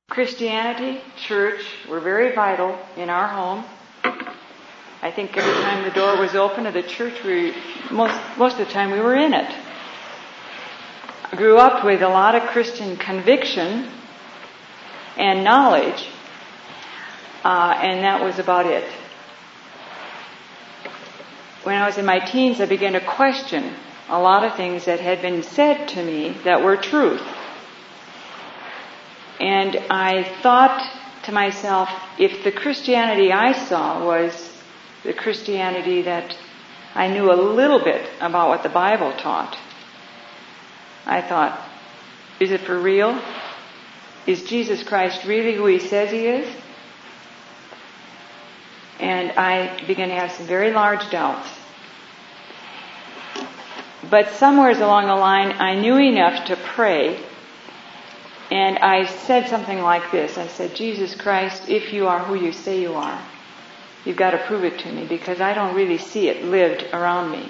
Christianity, church were very vital in our home. I think every time the door was open to the church, most of the time we were in it. I grew up with a lot of Christian conviction and knowledge, and that was about it. When I was in my teens, I began to question a lot of things that had been said to me that were truth. And I thought to myself, if the Christianity I saw was the Christianity that I knew a little bit about what the Bible taught, I thought, is it for real? Is Jesus Christ really who he says he is? And I began to have some very large doubts. But somewhere along the line, I knew enough to pray. And I said something like this. I said, Jesus Christ, if you are who you say you are, you've got to prove it to me, because I don't really see it lived around me.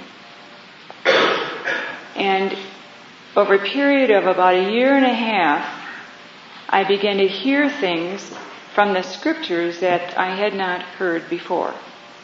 And over a period of about a year and a half, I began to hear things from the scriptures that I had not heard before.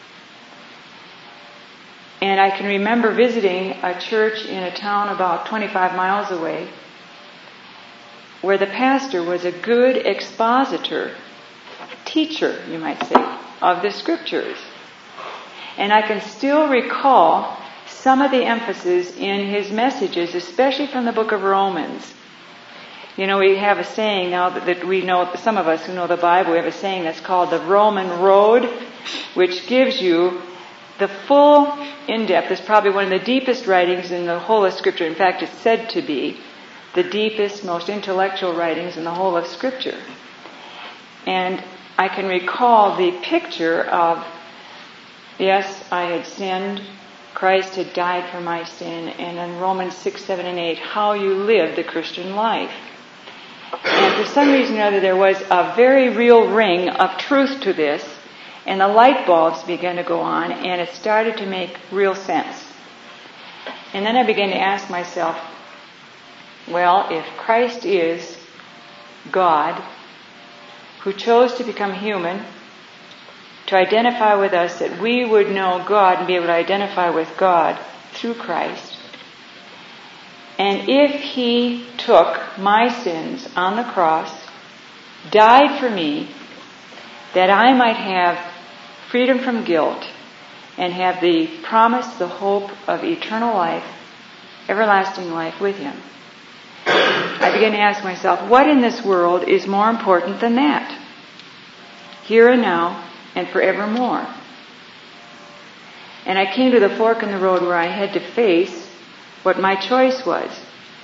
And I can remember visiting a church in a town about 25 miles away, where the pastor was a good expositor, teacher, you might say, of the scriptures. And I can still recall some of the emphasis in his messages, especially from the book of Romans. You know, we have a saying now that we know, some of us who know the Bible, we have a saying that's called the Roman Road, which gives you the full in-depth. It's probably one of the deepest writings in the whole of Scripture. In fact, it's said to be the deepest, most intellectual writings in the whole of Scripture. And I can recall the picture of, yes, I had sinned, Christ had died for my sin, and in Romans 6, 7, and 8, how you live the Christian life. And for some reason or other, there was a very real ring of truth to this, and the light bulbs began to go on, and it started to make real sense. And then I began to ask myself, well, if Christ is God, who chose to become human, to identify with us, that we would know God and be able to identify with God through Christ, and if he took my sins on the cross, died for me, that I might have freedom from guilt and have the promise, the hope of eternal life, everlasting life with him, I began to ask myself, what in this world is more important than that? Here and now and forevermore. And I came to the fork in the road where I had to face what my choice was.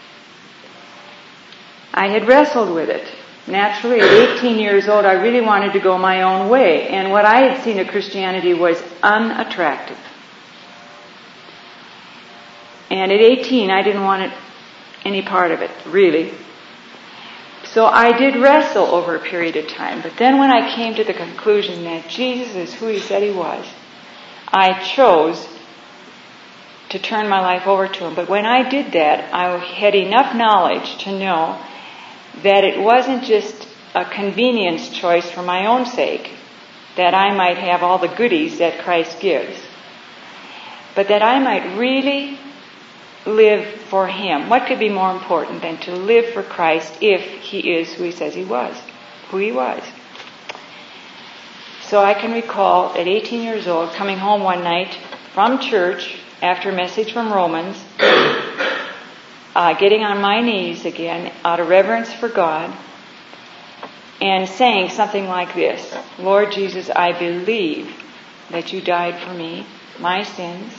I had wrestled with it. Naturally, at 18 years old, I really wanted to go my own way. And what I had seen of Christianity was unattractive. And at 18, I didn't want any part of it, really. So I did wrestle over a period of time. But then when I came to the conclusion that Jesus is who he said he was, I chose to turn my life over to him. But when I did that, I had enough knowledge to know that it wasn't just a convenience choice for my own sake, that I might have all the goodies that Christ gives, but that I might really live for him. What could be more important than to live for Christ if he is who he says he was, who he was? So I can recall at 18 years old coming home one night from church after a message from Romans, getting on my knees again out of reverence for God and saying something like this: Lord Jesus, I believe that you died for me, my sins,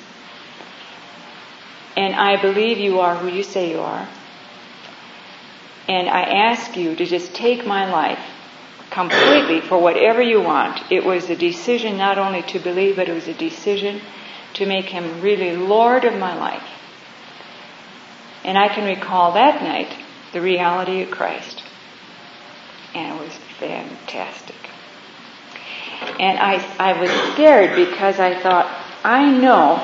and I believe you are who you say you are. And I ask you to just take my life completely for whatever you want. It was a decision not only to believe, but it was a decision to make him really Lord of my life. And I can recall that night the reality of Christ. And it was fantastic. And I was scared because I thought, I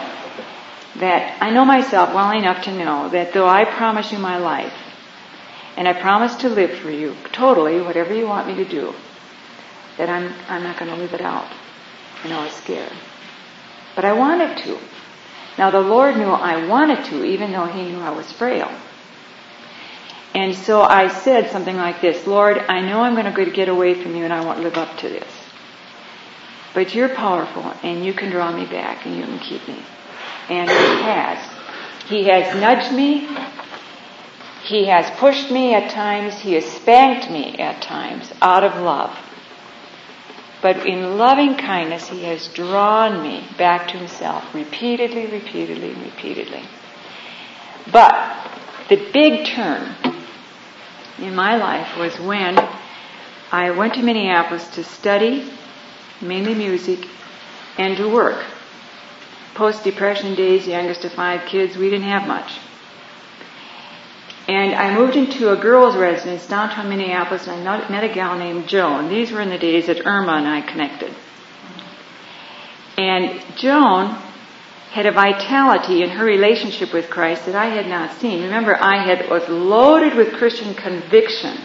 know myself well enough to know that though I promise you my life, And I promise to live for you, totally, whatever you want me to do. That I'm not going to live it out. And I was scared. But I wanted to. Now the Lord knew I wanted to, even though He knew I was frail. And so I said something like this, Lord, I know I'm going to get away from you and I won't live up to this. But you're powerful and you can draw me back and you can keep me. And He has. He has nudged me. He has pushed me at times. He has spanked me at times out of love. But in loving kindness, He has drawn me back to Himself repeatedly, repeatedly, repeatedly. But the big turn in my life was when I went to Minneapolis to study, mainly music, and to work. Post-Depression days, youngest of 5 kids, we didn't have much. And I moved into a girls' residence downtown Minneapolis, and I met a gal named Joan. These were in the days that Irma and I connected. And Joan had a vitality in her relationship with Christ that I had not seen. Remember, I was loaded with Christian conviction.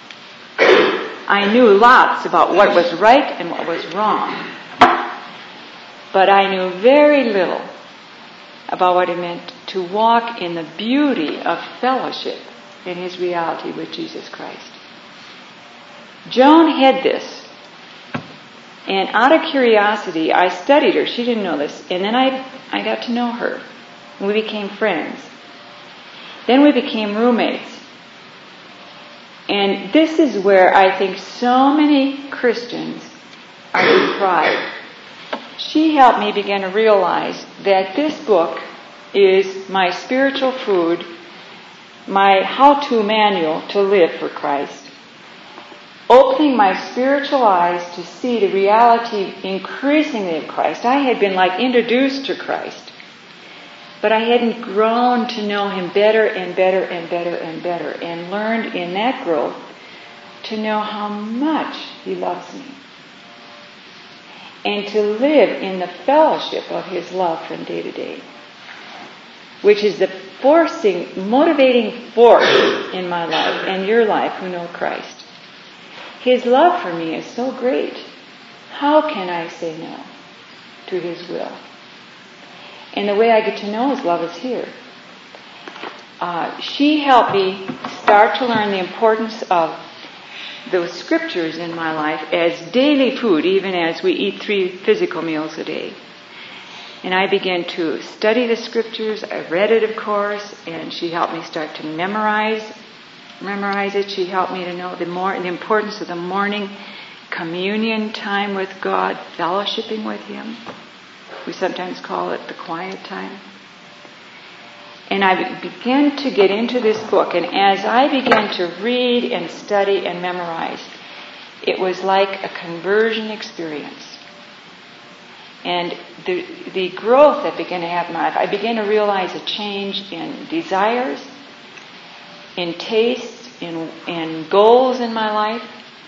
I knew lots about what was right and what was wrong. But I knew very little about what it meant to walk in the beauty of fellowship in His reality with Jesus Christ. Joan had this. And out of curiosity, I studied her. She didn't know this. And then I got to know her. And we became friends. Then we became roommates. And this is where I think so many Christians are deprived. She helped me begin to realize that this book is my spiritual food, my how-to manual to live for Christ, opening my spiritual eyes to see the reality increasingly of Christ. I had been like introduced to Christ, but I hadn't grown to know Him better and better and better and better, and learned in that growth to know how much He loves me, and to live in the fellowship of His love from day to day, which is the motivating force in my life and your life who know Christ. His love for me is so great. How can I say no to His will? And the way I get to know His love is here. She helped me start to learn the importance of those scriptures in my life as daily food, even as we eat 3 physical meals a day. And I began to study the scriptures. I read it, of course, and she helped me start to memorize it. She helped me to know the importance of the morning communion time with God, fellowshipping with Him. We sometimes call it the quiet time. And I began to get into this book, and as I began to read and study and memorize, it was like a conversion experience. And the growth that began to happen in my life, I began to realize a change in desires, in tastes, in goals in my life.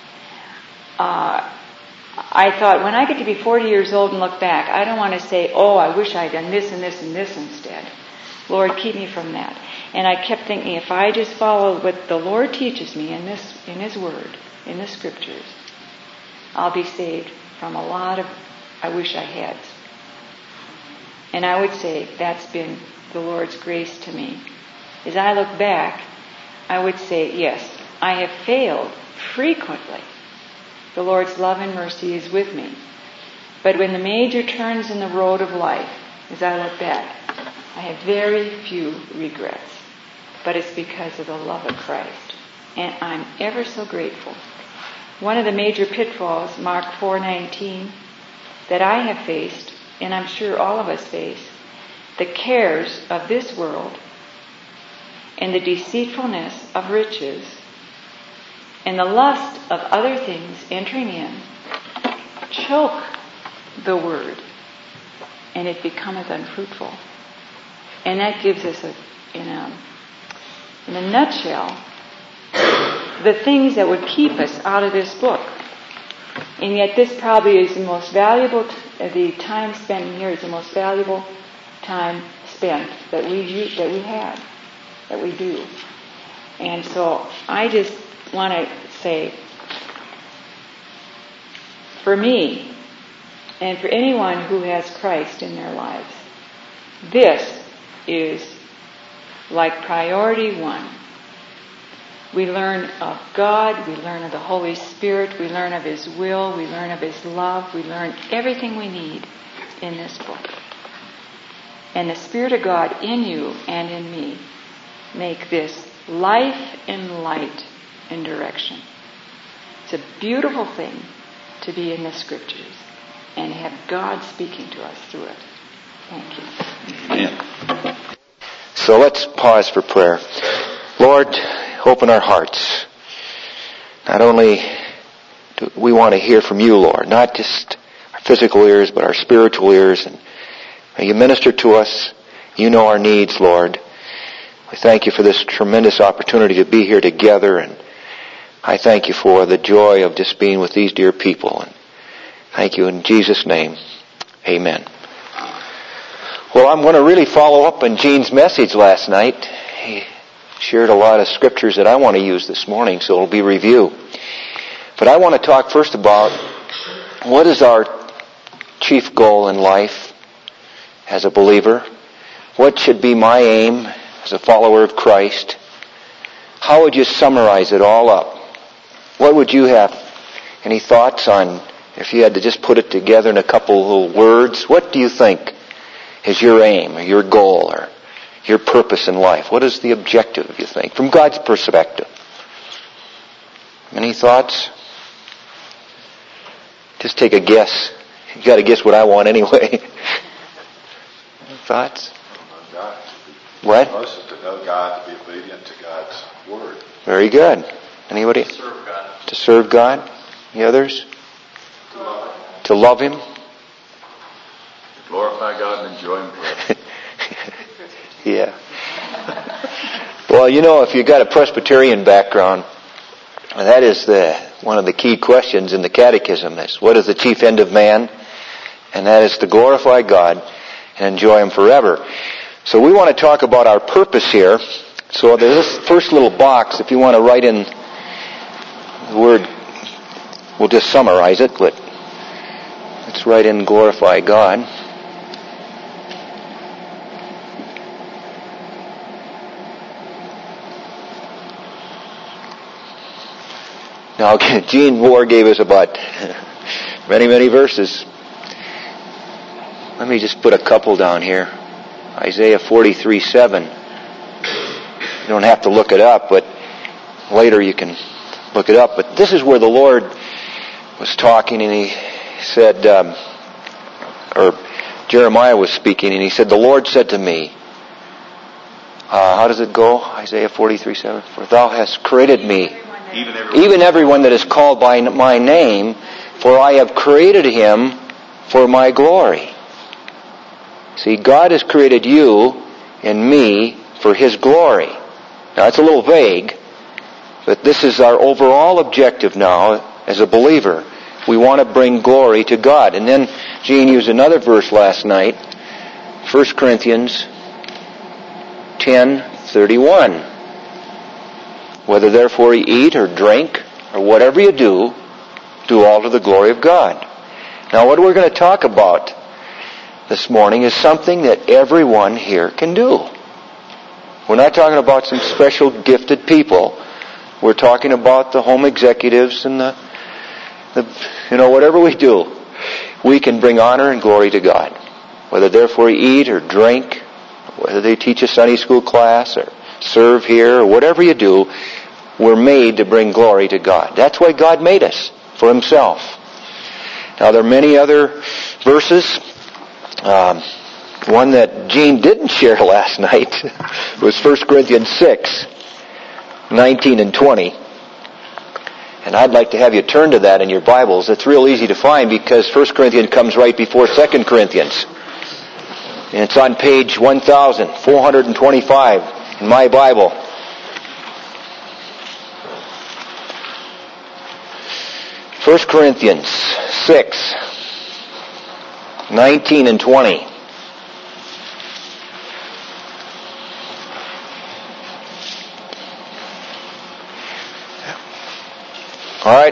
I thought, when I get to be 40 years old and look back, I don't want to say, oh, I wish I'd done this and this and this instead. Lord, keep me from that. And I kept thinking, if I just follow what the Lord teaches me in His Word, in the Scriptures, I'll be saved from a lot of I wish I had. And I would say that's been the Lord's grace to me. As I look back, I would say, yes, I have failed frequently. The Lord's love and mercy is with me. But when the major turns in the road of life, as I look back, I have very few regrets. But it's because of the love of Christ. And I'm ever so grateful. One of the major pitfalls, Mark 4:19, that I have faced, and I'm sure all of us face, the cares of this world and the deceitfulness of riches and the lust of other things entering in choke the word, and it becometh unfruitful. And that gives us, in a nutshell, the things that would keep us out of this book. And yet this probably is the most valuable, the time spent in here is the most valuable time spent that we do. And so I just want to say, for me, and for anyone who has Christ in their lives, this is like priority one. We learn of God, we learn of the Holy Spirit, we learn of His will, we learn of His love, we learn everything we need in this book. And the Spirit of God in you and in me make this life and light and direction. It's a beautiful thing to be in the Scriptures and have God speaking to us through it. Thank you. Amen. So let's pause for prayer. Lord, open our hearts. Not only do we want to hear from you, Lord, not just our physical ears, but our spiritual ears. And may you minister to us. You know our needs, Lord. We thank you for this tremendous opportunity to be here together, and I thank you for the joy of just being with these dear people. And thank you in Jesus' name. Amen. Well, I'm going to really follow up on Gene's message last night. He shared a lot of scriptures that I want to use this morning, so it'll be review. But I want to talk first about what is our chief goal in life as a believer? What should be my aim as a follower of Christ? How would you summarize it all up? What would you have? Any thoughts on, if you had to just put it together in a couple little words, what do you think is your aim or your goal or your purpose in life? What is the objective, you think, from God's perspective? Any thoughts? Just take a guess. You got to guess what I want anyway. Any thoughts? God. What? Most is to know God, to be obedient to God's word. Very good. Anybody? To serve God. To serve God. The others? To love Him. To love Him. To glorify God and enjoy Him forever. Yeah. Well, you know, if you've got a Presbyterian background, that is one of the key questions in the Catechism is, what is the chief end of man? And that is to glorify God and enjoy Him forever. So we want to talk about our purpose here. So there's this first little box, if you want to write in the word, we'll just summarize it, but let's write in glorify God. Now, Gene Moore gave us about many, many verses. Let me just put a couple down here. Isaiah 43:7. You don't have to look it up, but later you can look it up. But this is where the Lord was talking, and He said, or Jeremiah was speaking, and he said, the Lord said to me, how does it go? Isaiah 43:7. For thou hast created me, even everyone that is called by my name, for I have created him for my glory. See, God has created you and me for His glory. Now, it's a little vague, but this is our overall objective now as a believer. We want to bring glory to God. And then Gene used another verse last night, 1 Corinthians 10:31. Whether therefore you eat or drink or whatever you do all to the glory of God. Now, what we're going to talk about this morning is something that everyone here can do. We're not talking about some special gifted people. We're talking about the home executives and the whatever we do, we can bring honor and glory to God. Whether therefore you eat or drink, whether they teach a Sunday school class or serve here or whatever you do, we're made to bring glory to God. That's why God made us, for Himself. Now, there are many other verses. One that Gene didn't share last night was 1 Corinthians 6:19 and 20. And I'd like to have you turn to that in your Bibles. It's real easy to find because 1 Corinthians comes right before 2 Corinthians. And it's on page 1425 in my Bible. 1 Corinthians 6:19 and 20.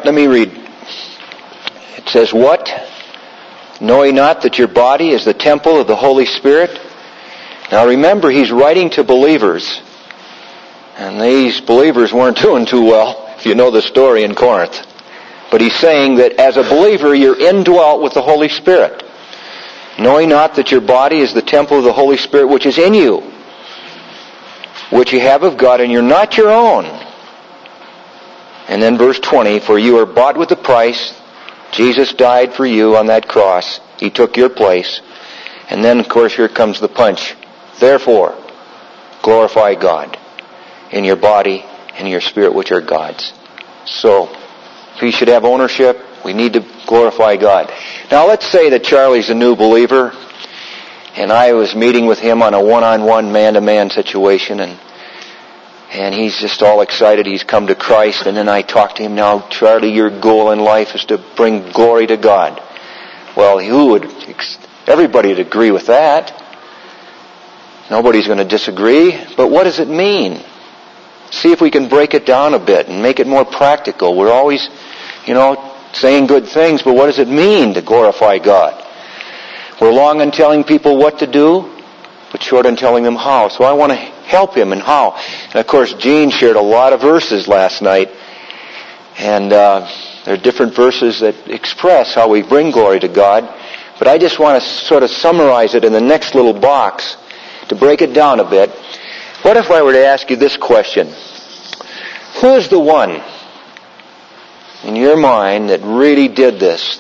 right, let me read. It says, what? Know ye not that your body is the temple of the Holy Spirit? Now remember, he's writing to believers. And these believers weren't doing too well, if you know the story in Corinth. But he's saying that as a believer, you're indwelt with the Holy Spirit. Know ye not that your body is the temple of the Holy Spirit which is in you, which you have of God, and you're not your own. And then verse 20, for you are bought with a price. Jesus died for you on that cross. He took your place. And then, of course, here comes the punch. Therefore, glorify God in your body and your spirit, which are God's. So, if he should have ownership, we need to glorify God. Now, let's say that Charlie's a new believer, and I was meeting with him on a one-on-one, man-to-man situation, and he's just all excited. He's come to Christ, and then I talk to him, now, Charlie, your goal in life is to bring glory to God. Well, everybody would agree with that. Nobody's going to disagree. But what does it mean? See if we can break it down a bit and make it more practical. We're always, saying good things, but what does it mean to glorify God? We're long on telling people what to do, but short on telling them how. So I want to help him in how. And of course, Gene shared a lot of verses last night. And there are different verses that express how we bring glory to God. But I just want to sort of summarize it in the next little box to break it down a bit. What if I were to ask you this question? Who is the one in your mind that really did this?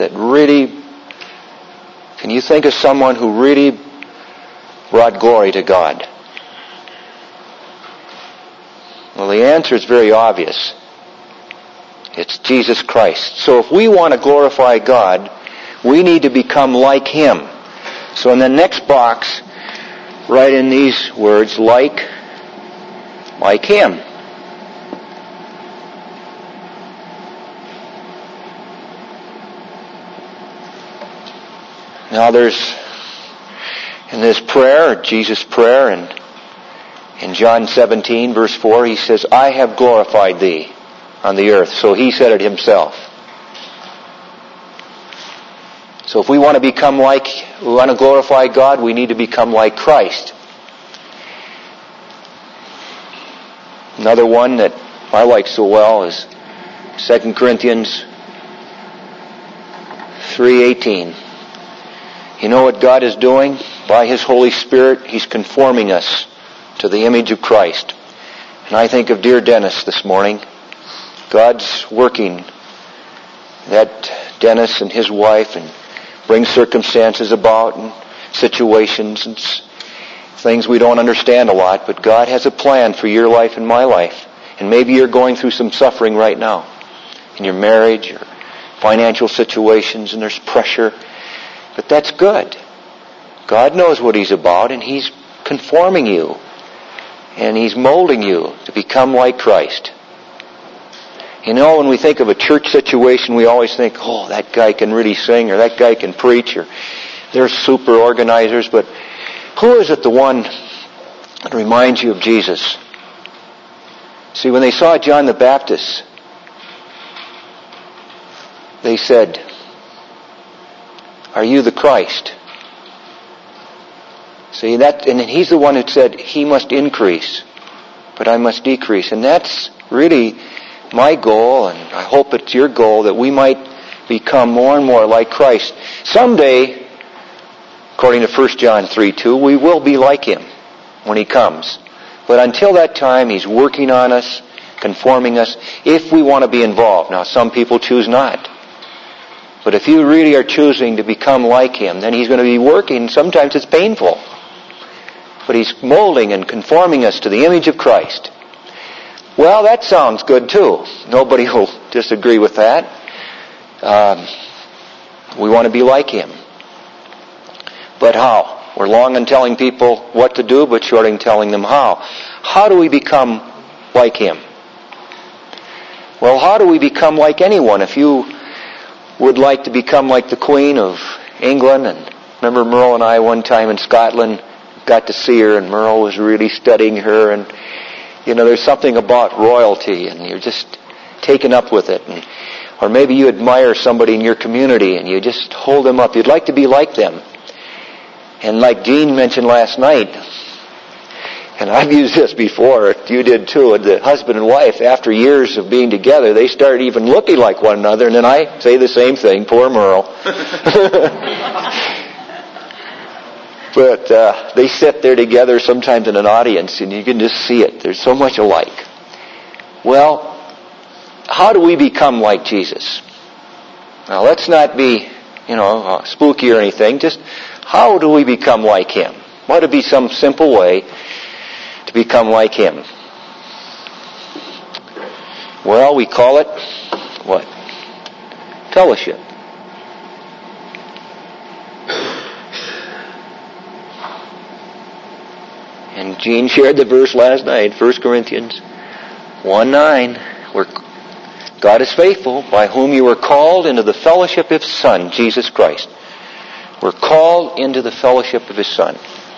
Can you think of someone who really brought glory to God? Well, the answer is very obvious. It's Jesus Christ. So if we want to glorify God, we need to become like him. So in the next box, write in these words, like him. Now there's, in this prayer, Jesus' prayer, and in John 17, verse 4, he says, I have glorified thee on the earth. So he said it himself. So if we want to glorify God, we need to become like Christ. Another one that I like so well is 2 Corinthians 3:18. You know what God is doing? By his Holy Spirit, he's conforming us to the image of Christ. And I think of dear Dennis this morning. God's working that Dennis and his wife and brings circumstances about and situations and things we don't understand a lot, but God has a plan for your life and my life. And maybe you're going through some suffering right now in your marriage or financial situations, and there's pressure. But that's good. God knows what he's about, and he's conforming you. And he's molding you to become like Christ. When we think of a church situation, we always think, oh, that guy can really sing, or that guy can preach, or they're super organizers. But who is it the one that reminds you of Jesus? See, when they saw John the Baptist, they said, are you the Christ? See, and he's the one who said, he must increase, but I must decrease. And that's really my goal, and I hope it's your goal, that we might become more and more like Christ. Someday, according to 1 John 3:2, we will be like him when he comes. But until that time, he's working on us, conforming us, if we want to be involved. Now, some people choose not. But if you really are choosing to become like him, then he's going to be working. Sometimes it's painful. But he's molding and conforming us to the image of Christ. Well, that sounds good too. Nobody will disagree with that. We want to be like him. But how? We're long on telling people what to do, but short on telling them how. How do we become like him? Well, how do we become like anyone? If you would like to become like the Queen of England, and remember Merle and I one time in Scotland got to see her, and Merle was really studying her, and there's something about royalty, and you're just taken up with it. And Or maybe you admire somebody in your community and you just hold them up. You'd like to be like them. And like Gene mentioned last night, and I've used this before, you did too, the husband and wife, after years of being together, they start even looking like one another, and then I say the same thing, poor Merle. But they sit there together sometimes in an audience, and you can just see it. There's so much alike. Well, how do we become like Jesus? Now, let's not be, spooky or anything. Just how do we become like Him? What would be some simple way to become like Him? Well, we call it, what? Fellowship. And Gene shared the verse last night, 1 Corinthians 1:9, where God is faithful, by whom you were called into the fellowship of His Son, Jesus Christ. We're called into the fellowship of His Son.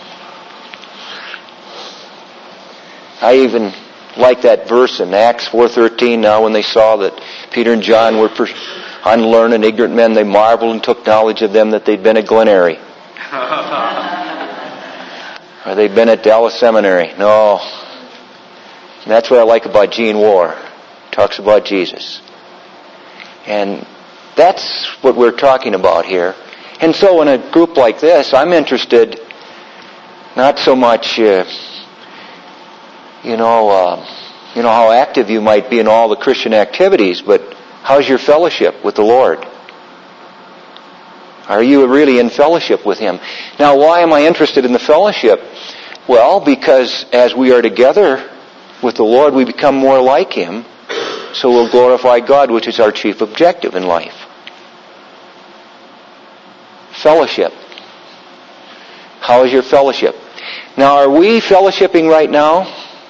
I even like that verse in Acts 4:13 now, when they saw that Peter and John were unlearned and ignorant men, they marveled and took knowledge of them that they'd been at Glen Eyrie. Or they'd been at Dallas Seminary. No. And that's what I like about Gene Warr. Talks about Jesus. And that's what we're talking about here. And so in a group like this, I'm interested not so much, how active you might be in all the Christian activities, but how's your fellowship with the Lord? Are you really in fellowship with Him? Now, why am I interested in the fellowship? Well, because as we are together with the Lord, we become more like Him, so we'll glorify God, which is our chief objective in life. Fellowship. How is your fellowship? Now, are we fellowshipping right now?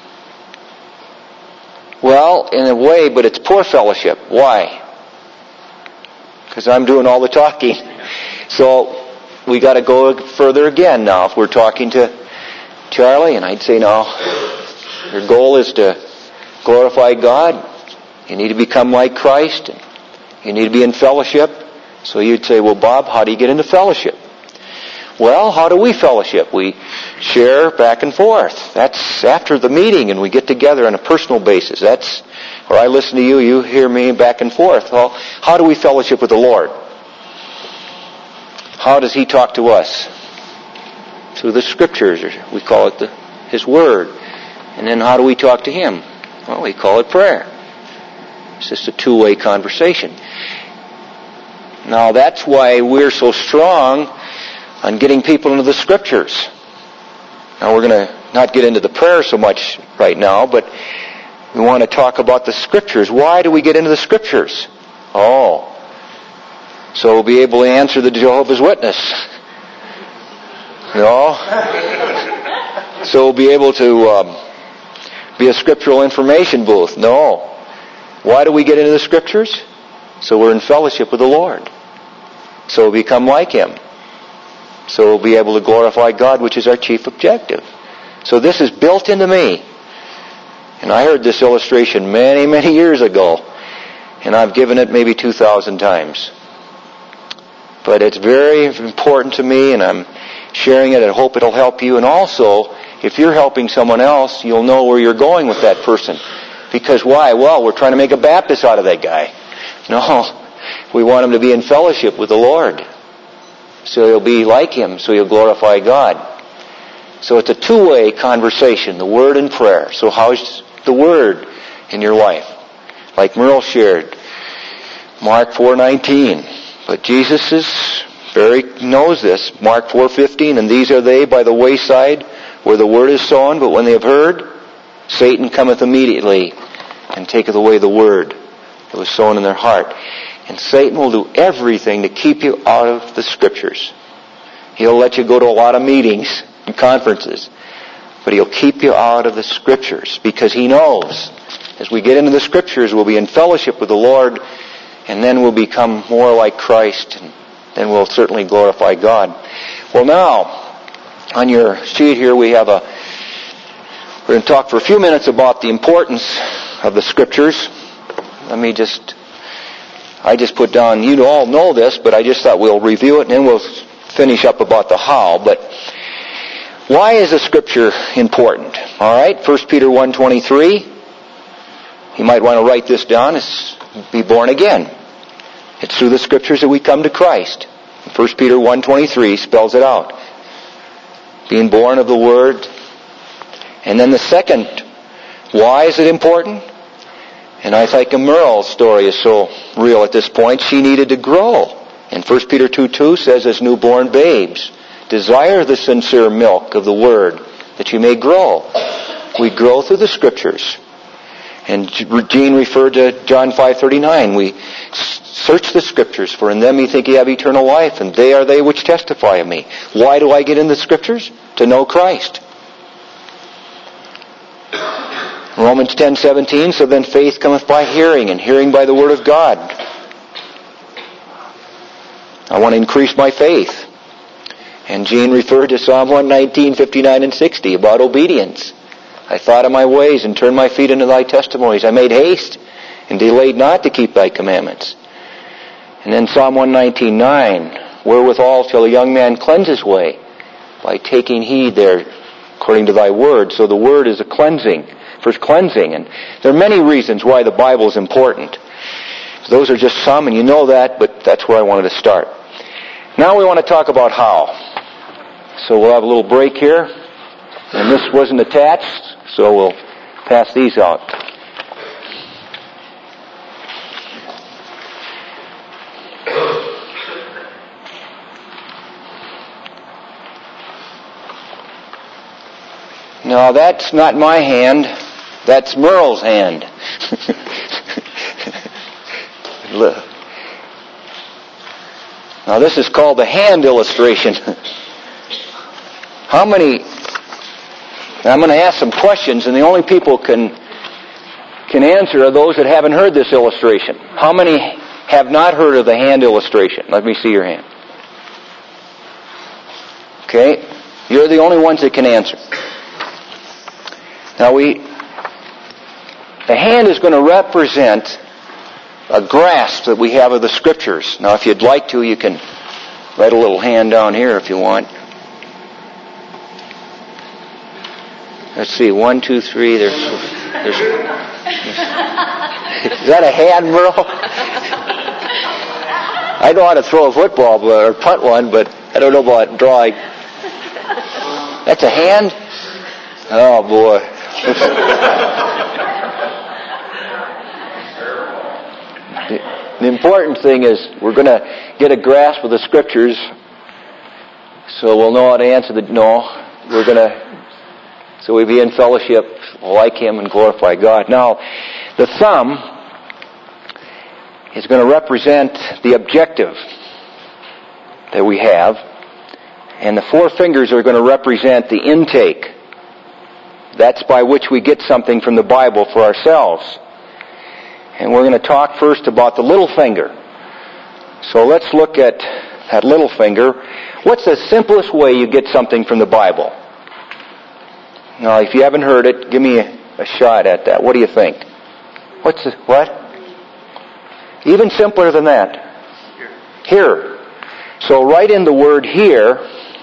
Well, in a way, but it's poor fellowship. Why? Because I'm doing all the talking. So, we got to go further again now. If we're talking to Charlie, and I'd say, no, your goal is to glorify God. You need to become like Christ. You need to be in fellowship. So you'd say, well, Bob, how do you get into fellowship? Well, how do we fellowship? We share back and forth. That's after the meeting, and we get together on a personal basis. That's where I listen to you, you hear me back and forth. Well, how do we fellowship with the Lord? How does He talk to us? Through the Scriptures, or we call it His Word. And then how do we talk to Him? Well, we call it prayer. It's just a two-way conversation. Now, that's why we're so strong on getting people into the Scriptures. Now, we're going to not get into the prayer so much right now, but we want to talk about the Scriptures. Why do we get into the Scriptures? Oh, so we'll be able to answer the Jehovah's Witness. No? So we'll be able to be a scriptural information booth. No. Why do we get into the Scriptures? So we're in fellowship with the Lord. So we'll become like Him. So we'll be able to glorify God, which is our chief objective. So this is built into me. And I heard this illustration many, many years ago. And I've given it maybe 2,000 times. But it's very important to me, and I'm sharing it. I hope it'll help you. And also, if you're helping someone else, you'll know where you're going with that person. Because why? Well, we're trying to make a Baptist out of that guy. No. We want him to be in fellowship with the Lord. So he'll be like Him, so he'll glorify God. So it's a two-way conversation, the Word and prayer. So how's the Word in your life? Like Merle shared, Mark 4:19. But Jesus knows this. Mark 4:15, and these are they by the wayside where the word is sown, but when they have heard, Satan cometh immediately and taketh away the word that was sown in their heart. And Satan will do everything to keep you out of the Scriptures. He'll let you go to a lot of meetings and conferences, but he'll keep you out of the Scriptures because he knows as we get into the Scriptures, we'll be in fellowship with the Lord, and then we'll become more like Christ, and then we'll certainly glorify God. Well, now, on your sheet here, we're going to talk for a few minutes about the importance of the Scriptures. Let me just I just put down, you all know this, but I just thought we'll review it and then we'll finish up about the how. But why is the Scripture important? All right, 1 Peter 1:23. You might want to write this down. It's be born again. It's through the Scriptures that we come to Christ. 1 Peter 1:23 spells it out. Being born of the Word. And then the second, why is it important? And I think Merle's story is so real at this point. She needed to grow. And 1 Peter 2:2 says, as newborn babes, desire the sincere milk of the Word, that you may grow. We grow through the Scriptures. And Gene referred to John 5:39. We search the Scriptures, for in them you think you have eternal life, and they are they which testify of me. Why do I get in the Scriptures? To know Christ. Romans 10:17, so then faith cometh by hearing, and hearing by the Word of God. I want to increase my faith. And Gene referred to Psalm 119, 59 and 60 about obedience. I thought of my ways and turned my feet into thy testimonies. I made haste and delayed not to keep thy commandments. And then Psalm 119:9, wherewithal shall a young man cleanse his way? By taking heed there according to thy word. So the word is a cleansing, first cleansing. And there are many reasons why the Bible is important. Those are just some, and you know that, but that's where I wanted to start. Now we want to talk about how. So we'll have a little break here. And this wasn't attached, so we'll pass these out. No, that's not my hand. That's Merle's hand. Now this is called the hand illustration. How many... I'm going to ask some questions, and the only people can answer are those that haven't heard this illustration. How many have not heard of the hand illustration? Let me see your hand. Okay, you're the only ones that can answer. Now the hand is going to represent a grasp that we have of the Scriptures. Now if you'd like to, you can write a little hand down here if you want. Let's see, 1, 2, 3, there's is that a hand, Merle? I know how to throw a football or punt one, but I don't know about drawing. That's a hand? Oh, boy. The important thing is we're going to get a grasp of the Scriptures, so we'll know how to answer the no. We're going to... So we be in fellowship like Him and glorify God. Now, the thumb is going to represent the objective that we have. And the four fingers are going to represent the intake. That's by which we get something from the Bible for ourselves. And we're going to talk first about the little finger. So let's look at that little finger. What's the simplest way you get something from the Bible? Now, if you haven't heard it, give me a shot at that. What do you think? What? Even simpler than that. Hear. So write in the word hear.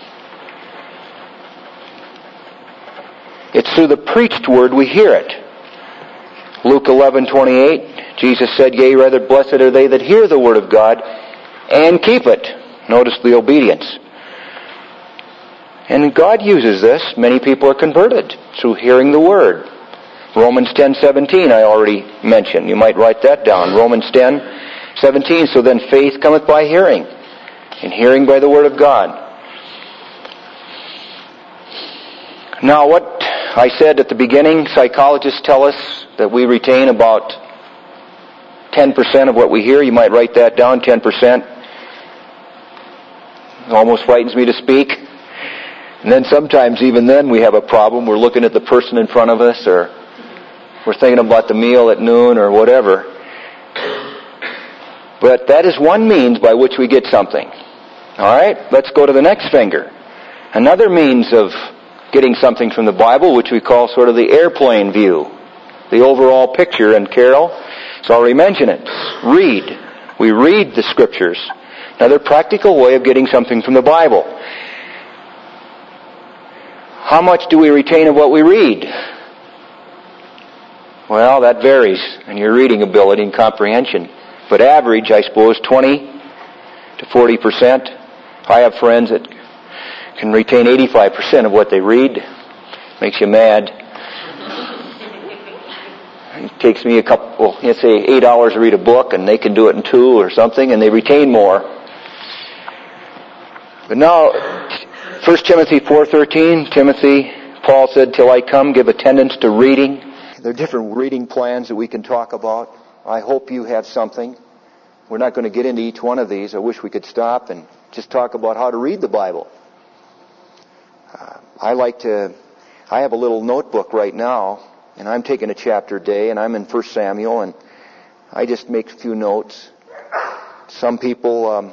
It's through the preached word we hear it. Luke 11:28, Jesus said, yea, rather blessed are they that hear the word of God and keep it. Notice the obedience. And God uses this. Many people are converted through hearing the Word. Romans 10:17 I already mentioned. You might write that down. Romans 10:17. So then faith cometh by hearing, and hearing by the Word of God. Now what I said at the beginning, psychologists tell us that we retain about 10% of what we hear. You might write that down, 10%. It almost frightens me to speak. And then sometimes, even then, we have a problem. We're looking at the person in front of us, or we're thinking about the meal at noon, or whatever. But that is one means by which we get something. All right? Let's go to the next finger. Another means of getting something from the Bible, which we call sort of the airplane view, the overall picture. And Carol has already mentioned it. Read. We read the Scriptures. Another practical way of getting something from the Bible. How much do we retain of what we read? Well, that varies in your reading ability and comprehension. But average, I suppose, 20 to 40%. I have friends that can retain 85% of what they read. Makes you mad. It takes me let's say 8 hours to read a book, and they can do it in 2 or something, and they retain more. But now, 1 Timothy 4:13, Paul said, "Till I come, give attendance to reading." There are different reading plans that we can talk about. I hope you have something. We're not going to get into each one of these. I wish we could stop and just talk about how to read the Bible. I have a little notebook right now, and I'm taking a chapter a day, and I'm in 1 Samuel, and I just make a few notes. Some people,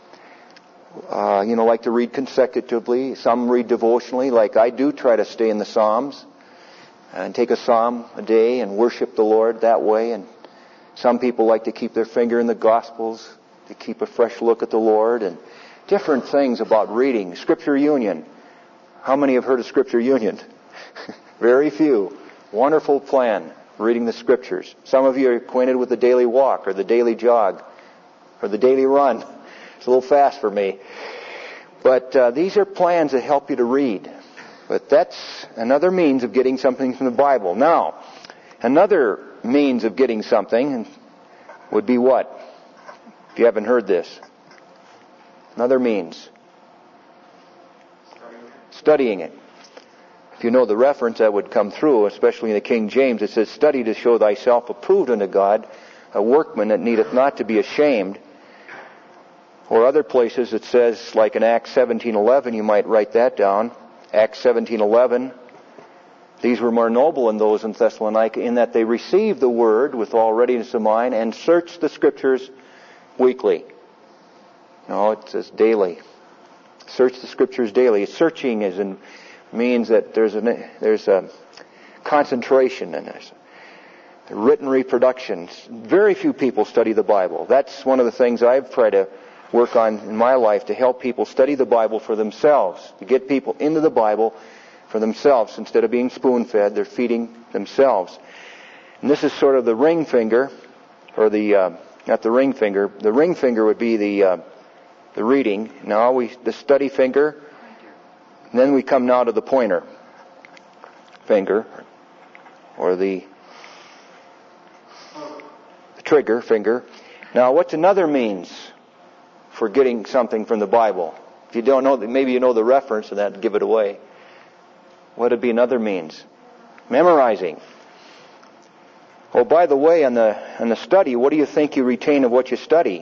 like to read consecutively. Some read devotionally, like I do. Try to stay in the Psalms and take a psalm a day and worship the Lord that way. And some people like to keep their finger in the Gospels to keep a fresh look at the Lord, and different things about reading. Scripture Union. How many have heard of Scripture Union? Very few. Wonderful plan, reading the Scriptures. Some of you are acquainted with the daily walk or the daily jog or the daily run. It's a little fast for me. But these are plans that help you to read. But that's another means of getting something from the Bible. Now, another means of getting something would be what? If you haven't heard this. Another means. Studying it. If you know the reference, that would come through, especially in the King James. It says, "Study to show thyself approved unto God, a workman that needeth not to be ashamed." Or other places it says, like in Acts 17:11, you might write that down. Acts 17:11. These were more noble than those in Thessalonica, in that they received the word with all readiness of mind and searched the Scriptures weekly. No, it says daily. Search the Scriptures daily. Searching means that there's a concentration and there's written reproductions. Very few people study the Bible. That's one of the things I've tried to work on in my life, to help people study the Bible for themselves, to get people into the Bible for themselves. Instead of being spoon-fed, they're feeding themselves. And this is sort of the ring finger, or not the ring finger. The ring finger would be the reading. Now the study finger. And then we come now to the pointer finger, or the trigger finger. Now, what's another means for getting something from the Bible? If you don't know, maybe you know the reference, and that'd give it away. What would be another means? Memorizing. Oh, by the way, on the study, what do you think you retain of what you study?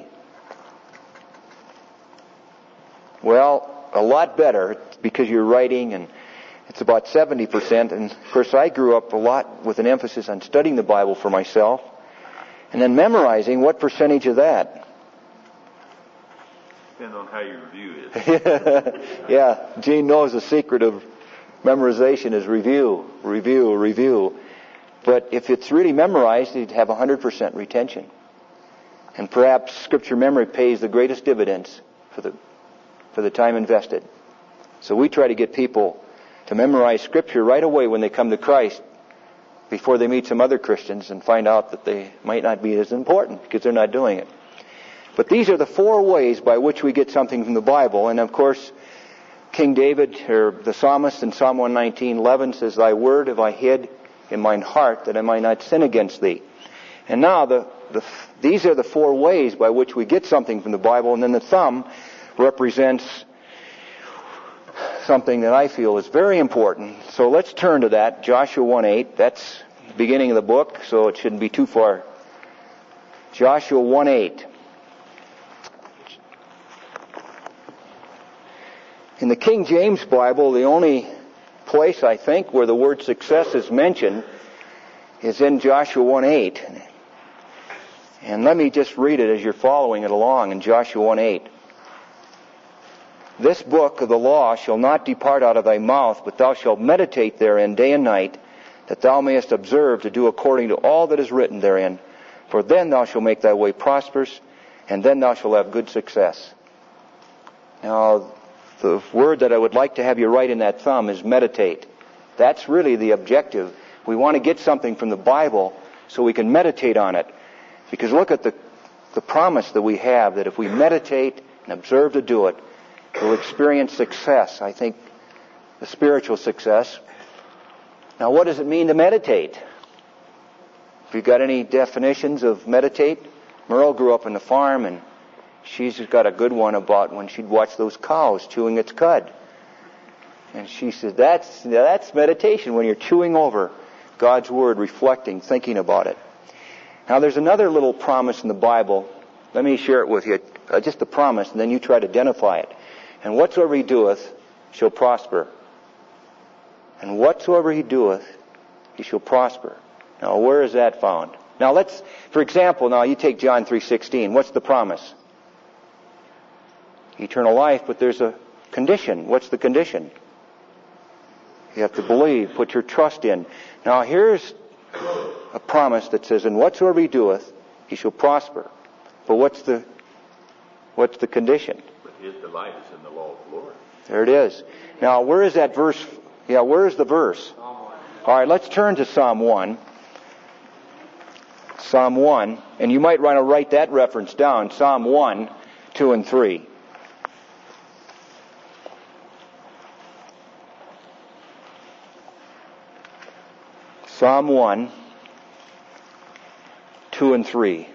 Well, a lot better, because you're writing, and it's about 70%. And of course, I grew up a lot with an emphasis on studying the Bible for myself. And then memorizing, what percentage of that? Depends on how your review is. Yeah, Gene knows the secret of memorization is review. But if it's really memorized, you'd have 100% retention. And perhaps Scripture memory pays the greatest dividends for the time invested. So we try to get people to memorize Scripture right away when they come to Christ, before they meet some other Christians and find out that they might not be as important because they're not doing it. But these are the 4 ways by which we get something from the Bible. And of course, King David, or the psalmist in Psalm 119:11 says, "Thy word have I hid in mine heart, that I might not sin against thee." And now these are the 4 ways by which we get something from the Bible. And then the thumb represents something that I feel is very important. So let's turn to that, Joshua 1:8. That's the beginning of the book, so it shouldn't be too far. Joshua 1:8. In the King James Bible, the only place, I think, where the word success is mentioned is in Joshua 1:8. And let me just read it as you're following it along in Joshua 1:8. "This book of the law shall not depart out of thy mouth, but thou shalt meditate therein day and night, that thou mayest observe to do according to all that is written therein. For then thou shalt make thy way prosperous, and then thou shalt have good success. Now, the word that I would like to have you write in that thumb is meditate. That's really the objective. We want to get something from the Bible so we can meditate on it. Because look at the promise that we have, that if we meditate and observe to do it, we'll experience success. I think the spiritual success. Now, what does it mean to meditate? Have you got any definitions of meditate? Merle grew up in the farm, and she's got a good one about when she'd watch those cows chewing its cud. And she said, that's meditation, when you're chewing over God's Word, reflecting, thinking about it. Now, there's another little promise in the Bible. Let me share it with you. Just a promise, and then you try to identify it. And whatsoever he doeth shall prosper. And whatsoever he doeth, he shall prosper. Now, where is that found? Now, for example, now you take John 3:16. What's the promise? Eternal life, but there's a condition. What's the condition? You have to believe, put your trust in. Now, here's a promise that says, and whatsoever he doeth, he shall prosper. But what's the condition? But his delight is in the law of the Lord. There it is. Now, where is that verse? Yeah, where is the verse? All right, let's turn to Psalm 1. Psalm 1, and you might want to write that reference down, Psalm 1, 2, and 3. Psalm 1, 2, and 3.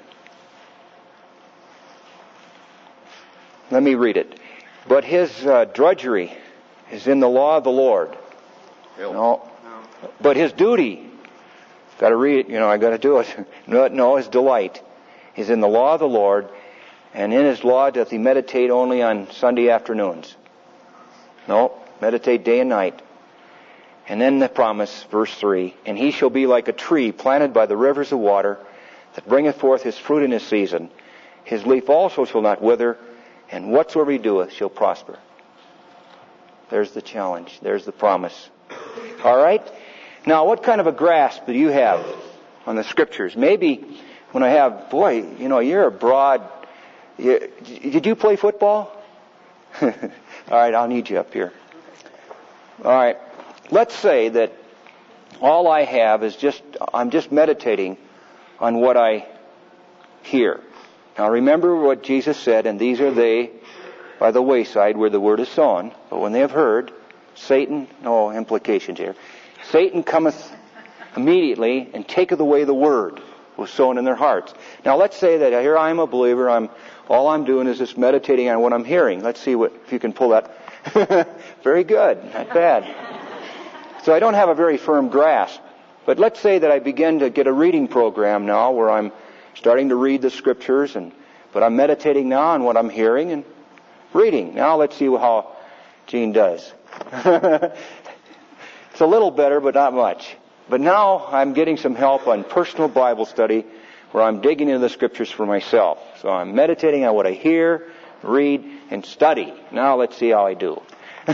Let me read it. But his drudgery is in the law of the Lord. No. But his duty, got to read it, I got to do it. No, his delight is in the law of the Lord, and in his law doth he meditate only on Sunday afternoons. No, meditate day and night. And then the promise, verse 3, and he shall be like a tree planted by the rivers of water, that bringeth forth his fruit in his season. His leaf also shall not wither, and whatsoever he doeth shall prosper. There's the challenge. There's the promise. All right? Now, what kind of a grasp do you have on the Scriptures? Maybe when I have, you're a broad... Did you play football? All right, I'll need you up here. All right. Let's say that all I have is I'm just meditating on what I hear. Now remember what Jesus said, and these are they by the wayside where the word is sown. But when they have heard, Satan, no implications here, Satan cometh immediately and taketh away the word was sown in their hearts. Now let's say that here I am a believer, all I'm doing is just meditating on what I'm hearing. Let's see if you can pull that. Very good, not bad. So I don't have a very firm grasp. But let's say that I begin to get a reading program now where I'm starting to read the Scriptures, but I'm meditating now on what I'm hearing and reading. Now let's see how Gene does. It's a little better, but not much. But now I'm getting some help on personal Bible study where I'm digging into the Scriptures for myself. So I'm meditating on what I hear, read, and study. Now let's see how I do.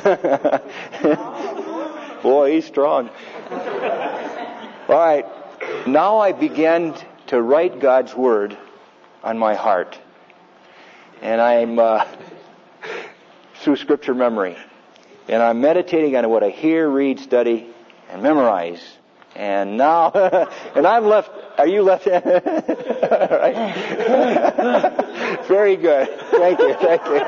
Boy, he's strong. All right. Now I begin to write God's Word on my heart. And I'm through Scripture memory. And I'm meditating on what I hear, read, study, and memorize. And now, and I'm left, are you left? All right. Very good. Thank you.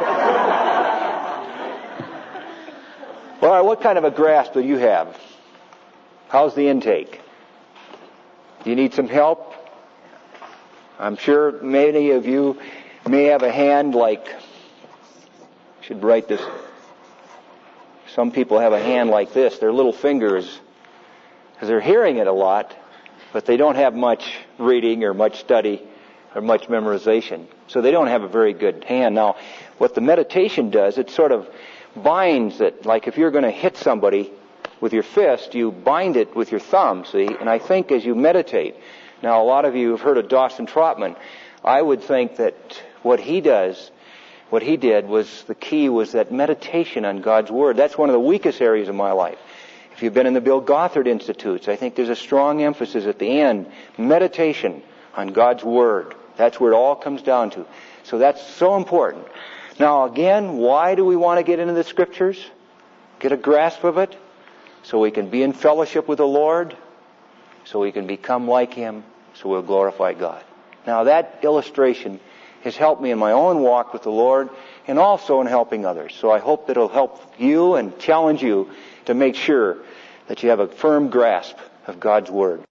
All right, what kind of a grasp do you have? How's the intake? Do you need some help? I'm sure many of you may have a hand like, I should write this. Some people have a hand like this, their little fingers, because they're hearing it a lot, but they don't have much reading or much study or much memorization. So they don't have a very good hand. Now, what the meditation does, it sort of binds it. Like if you're going to hit somebody with your fist, you bind it with your thumb, see? And I think as you meditate, now a lot of you have heard of Dawson Trotman. I would think that what he did was, the key was that meditation on God's Word. That's one of the weakest areas of my life. If you've been in the Bill Gothard Institutes, I think there's a strong emphasis at the end. Meditation on God's Word. That's where it all comes down to. So that's so important. Now again, why do we want to get into the Scriptures? Get a grasp of it? So we can be in fellowship with the Lord, so we can become like Him, so we'll glorify God. Now that illustration has helped me in my own walk with the Lord and also in helping others. So I hope that it'll help you and challenge you to make sure that you have a firm grasp of God's Word.